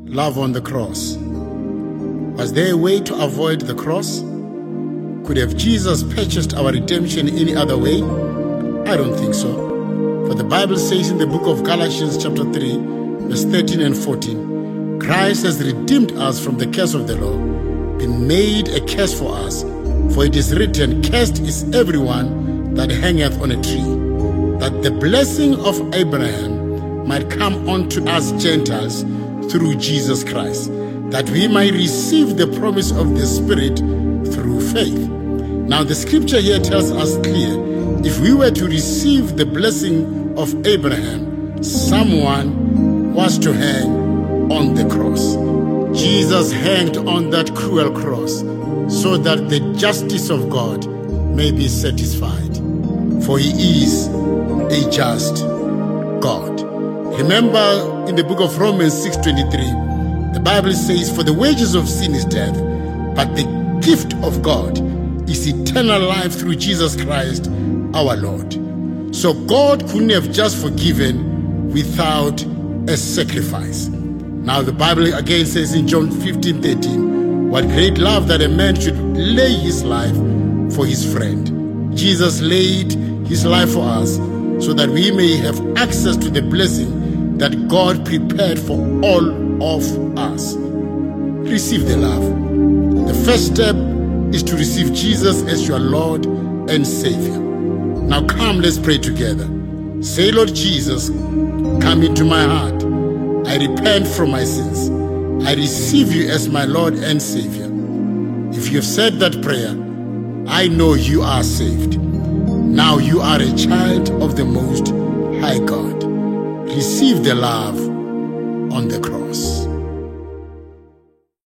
love on the cross. Was there a way to avoid the cross? Could have Jesus purchased our redemption any other way? I don't think so. For the Bible says in the book of Galatians chapter 3, verse 13 and 14, Christ has redeemed us from the curse of the law, been made a curse for us. For it is written, cursed is everyone that hangeth on a tree, that the blessing of Abraham might come unto us Gentiles through Jesus Christ, that we might receive the promise of the Spirit through faith. Now the scripture here tells us clear, if we were to receive the blessing of Abraham, someone was to hang on the cross. Jesus hanged on that cruel cross so that the justice of God may be satisfied. For he is a just God. Remember in the book of Romans 6:23, the Bible says, for the wages of sin is death, but the gift of God is eternal life through Jesus Christ our Lord. So God couldn't have just forgiven without a sacrifice. Now the Bible again says in John 15:13, what great love that a man should lay his life for his friend. Jesus laid his life for us so that we may have access to the blessing that God prepared for all of us. Receive the love. The first step is to receive Jesus as your Lord and Savior. Now come, let's pray together. Say, Lord Jesus, come into my heart. I repent from my sins. I receive you as my Lord and Savior. If you have said that prayer, I know you are saved. Now you are a child of the Most High God. Receive the love on the cross.